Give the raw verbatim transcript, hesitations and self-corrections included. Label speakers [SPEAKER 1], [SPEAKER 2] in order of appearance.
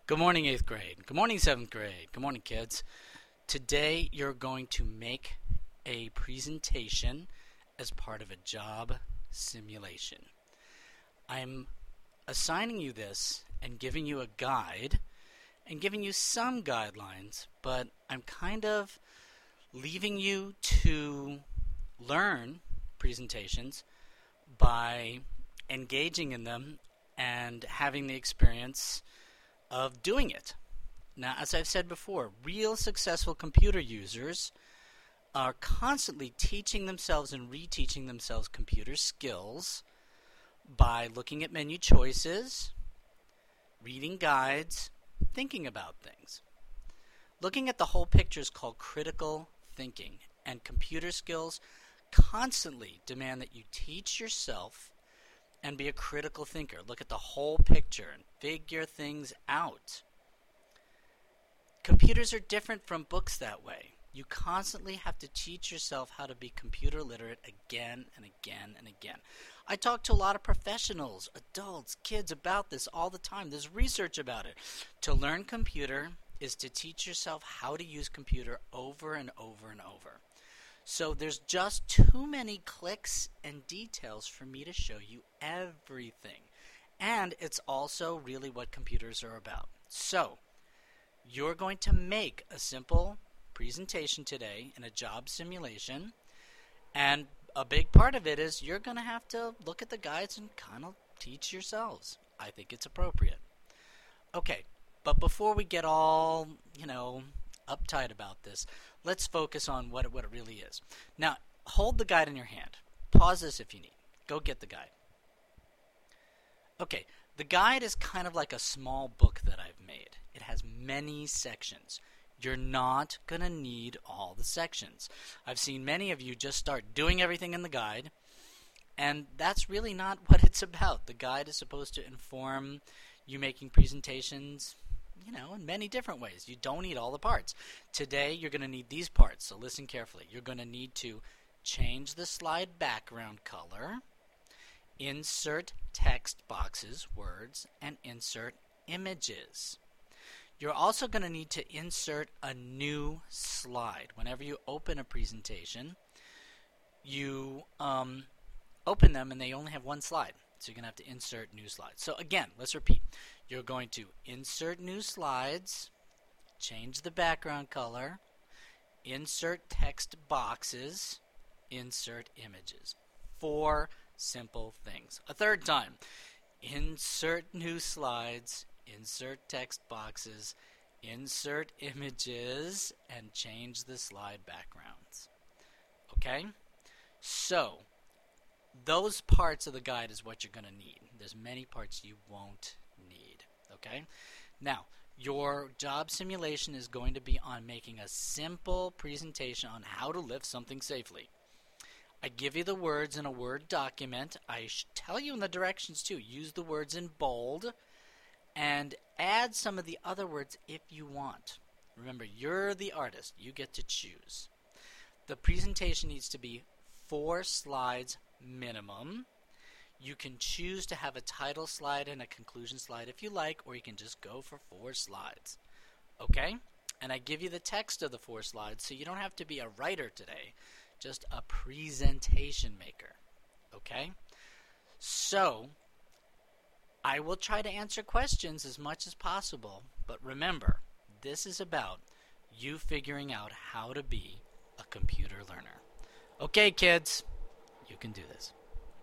[SPEAKER 1] Good morning, eighth grade. Good morning, seventh grade. Good morning, kids. Today you're going to make a presentation as part of a job simulation. I'm assigning you this and giving you a guide and giving you some guidelines, but I'm kind of leaving you to learn presentations by engaging in them and having the experience of doing it. Now, as I've said before, real successful computer users are constantly teaching themselves and reteaching themselves computer skills by looking at menu choices, reading guides, thinking about things. Looking at the whole picture is called critical thinking, and computer skills constantly demand that you teach yourself and be a critical thinker. Look at the whole picture and figure things out. Computers are different from books that way. You constantly have to teach yourself how to be computer literate again and again and again. I talk to a lot of professionals, adults, kids about this all the time. There's research about it. To learn computer is to teach yourself how to use computer over and over and over. So there's just too many clicks and details for me to show you everything. And it's also really what computers are about. So you're going to make a simple presentation today in a job simulation. And a big part of it is you're going to have to look at the guides and kind of teach yourselves. I think it's appropriate. Okay, but before we get all, you know, uptight about this, let's focus on what it, what it really is. Now, hold the guide in your hand. Pause this if you need. Go get the guide. Okay, the guide is kind of like a small book that I've made. It has many sections. You're not going to need all the sections. I've seen many of you just start doing everything in the guide, and that's really not what it's about. The guide is supposed to inform you making presentations, you know, in many different ways. You don't need all the parts. Today, you're going to need these parts, so listen carefully. You're going to need to change the slide background color, insert text boxes, words, and insert images. You're also going to need to insert a new slide. Whenever you open a presentation, you um, open them and they only have one slide. So you're going to have to insert new slides. So again, let's repeat. You're going to insert new slides, change the background color, insert text boxes, insert images. Four simple things. A third time. Insert new slides, insert text boxes, insert images, and change the slide backgrounds. Okay? So, those parts of the guide is what you're going to need. There's many parts you won't need. Okay? Now, your job simulation is going to be on making a simple presentation on how to lift something safely. I give you the words in a Word document. I tell you in the directions too. Use the words in bold and add some of the other words if you want. Remember, you're the artist. You get to choose. The presentation needs to be four slides minimum. You can choose to have a title slide and a conclusion slide if you like, or you can just go for four slides. Okay? And I give you the text of the four slides, so you don't have to be a writer today, just a presentation maker. Okay? So, I will try to answer questions as much as possible, but remember, this is about you figuring out how to be a computer learner. Okay, kids, you can do this.